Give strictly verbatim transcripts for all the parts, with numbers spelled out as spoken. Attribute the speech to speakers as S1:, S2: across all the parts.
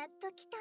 S1: やっと来た。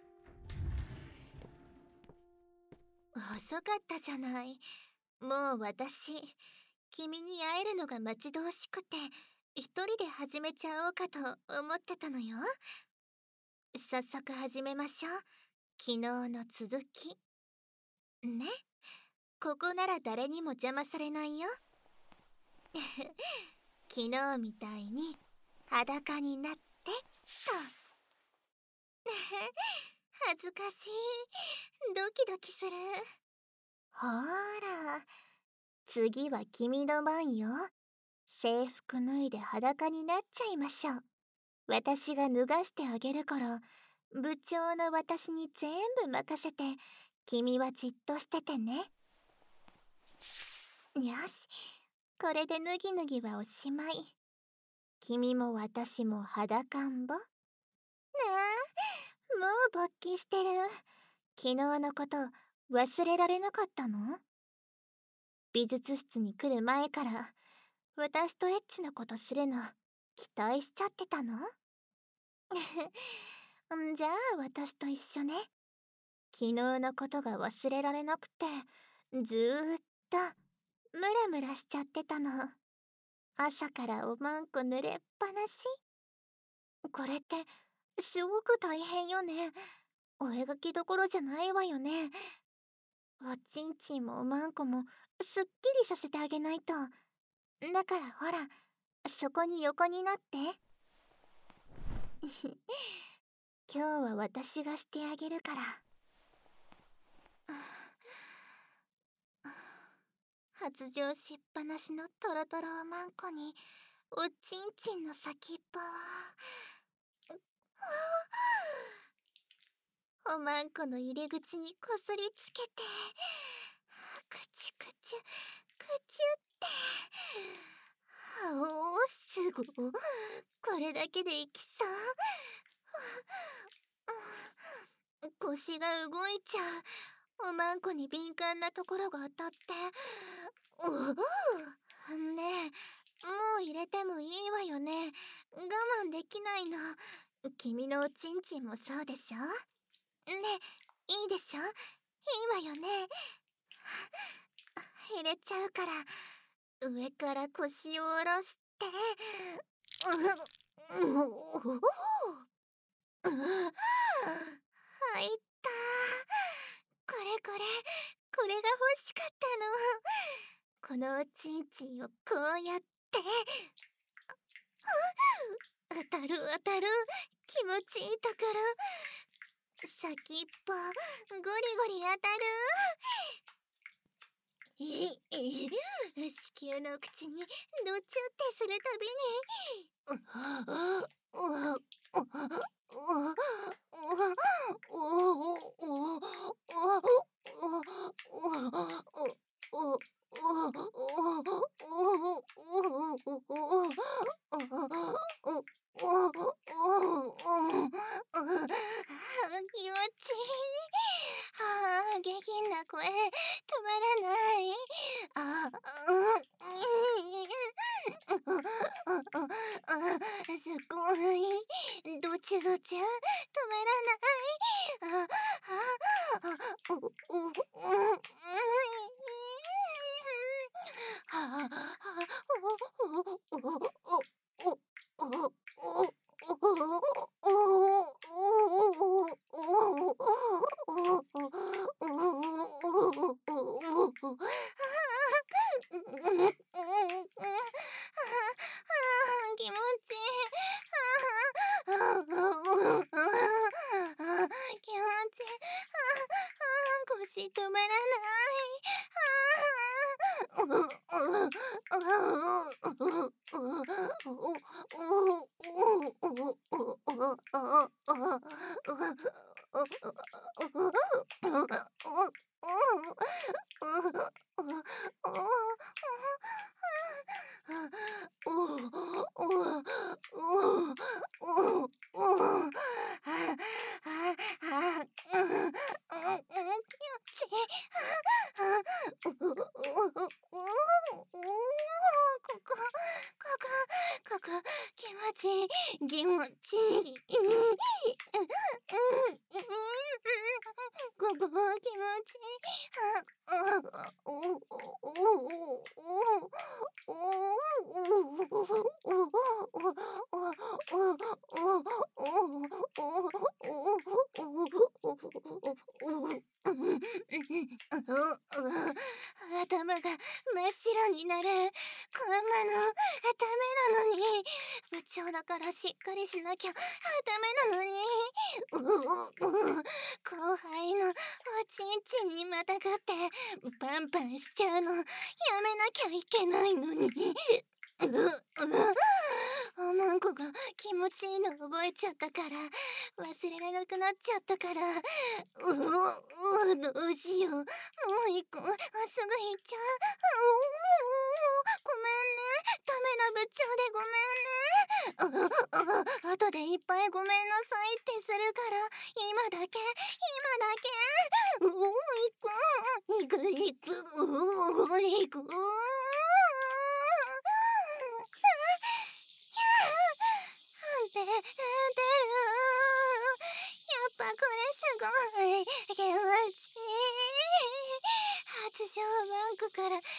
S1: 遅かったじゃない。もう私、君に会えるのが待ち遠しくて、一人で始めちゃおうかと思ってたのよ。早速始めましょう。昨日の続き。ね。ここなら誰にも邪魔されないよ。昨日みたいに裸になってと。恥ずかしい。ドキドキする。ほーら、次は君の番よ。制服脱いで裸になっちゃいましょう。私が脱がしてあげるから、部長の私に全部任せて、君はじっとしててね。よし、これで脱ぎ脱ぎはおしまい。君も私も裸んぼ。ねえ、もう勃起してる。昨日のこと忘れられなかったの？美術室に来る前から私とエッチなことするの期待しちゃってたの？じゃあ私と一緒ね。昨日のことが忘れられなくてずーっとムラムラしちゃってたの。朝からおまんこ濡れっぱなし。これってすごく大変よね。お描きどころじゃないわよね。おちんちんもおまんこもすっきりさせてあげないと。だからほら、そこに横になって。今日は私がしてあげるから。発情しっぱなしのトロトロおまんこにおちんちんの先っぽはおまんこの入り口にこすりつけてくちゅくちゅくちゅっておおすごい。これだけでいきそう。腰が動いちゃう。おまんこに敏感なところが当たって。おおねえ、もう入れてもいいわよね。我慢できないの。君のおちんちんもそうでしょ？ねえ、いいでしょ？いいわよね。入れちゃうから上から腰を下ろして。ううお入った。これこれこれが欲しかったの。このおちんちんをこうやって当たる当たる。気持ちいいところ。先っぽゴリゴリ当たる。ええ子宮の口にドチュってするたび気持ちいい。はあ、下品な声止まらない。あ、うん、すごい。どちどち止まらない。あ、あ、お、お、うん、はあ、お、お、お、お、お、お、気持ちいい。気持ちいい。腰止まらないここく気持ちいい気持ちいいここ気持ちいいおおおお頭が真っ白になる。こんなのダメなのに。部長だからしっかりしなきゃダメなのに。ううう後輩のおちんちんにまたがってパンパンしちゃうのやめなきゃいけないのに。ううおまんこが気持ちいいの覚えちゃったから忘れられなくなっちゃったからうううどうしよう。もう行く。あ、すぐ行っちゃう。ごめんね。ダメな部長でごめんね。あとでいっぱいごめんなさいってするから今だけ今だけ。うお行く行く行くうお行く。出る。やっぱこれすごい気持ちいい。発情バンクからいっぱい出てる。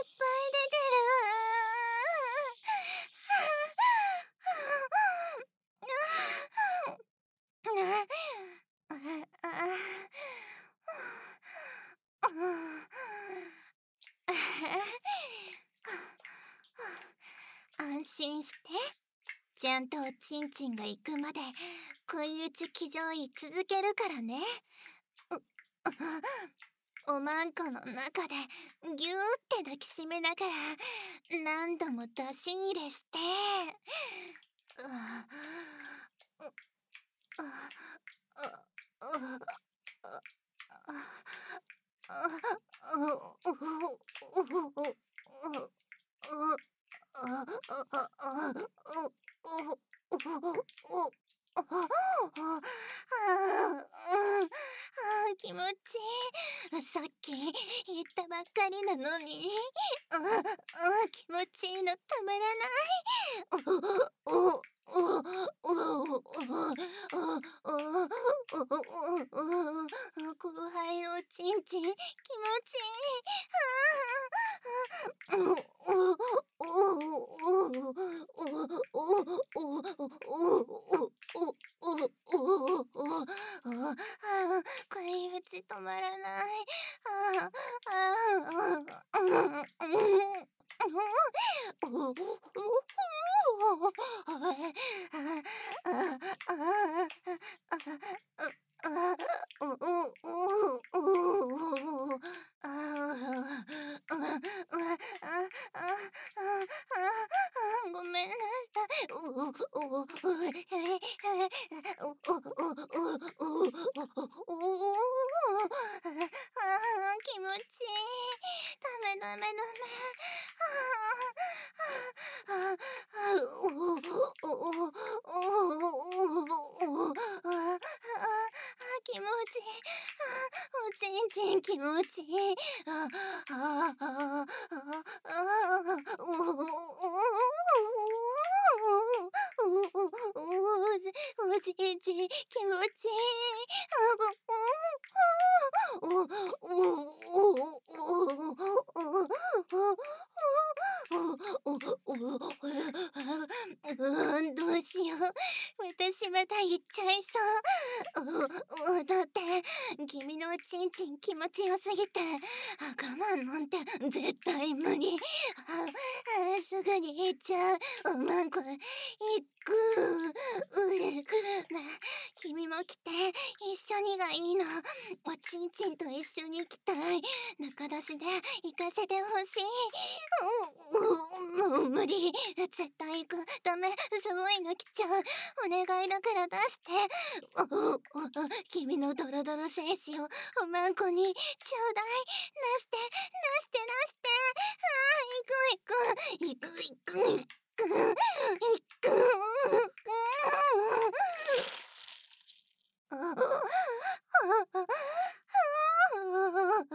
S1: 安心して。ちゃんとおちんちんが行くまで食い打ち騎乗位続けるからね。おまんこの中でギューって抱きしめながら何度も出し入れして気持ちいい。さっき言ったばっかりなのに気持ちいいのたまらない。後輩のちんちん気持ちいい。食い打ち止まらない。ごめんなさい。気持ちいい。ダメダメダメ。気持ちいい。おちんちん気持ちいい。おちんちん気持ちいい。どうしよう。私また言っちゃいそう。だって君のおちんちん気持ちよすぎて我慢なんて絶対無理。すぐに言っちゃう。おまんこ行く。君も来て一緒にがいいの。おちんちんと一緒に行きたい。中出しで行かせてほしい。もう無理。絶対行く。ダメ。すごいの来ちゃう。お願いだから出して。君のドロドロ精子をおまんこにちょうだい。出して出して出して。あー、行く行く行く行く行く行く。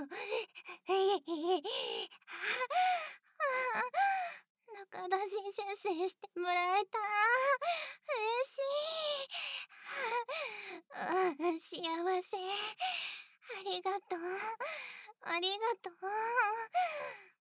S1: 中田新先生してもらえた。嬉しい。あ、幸せ。ありがとう。ありがとう。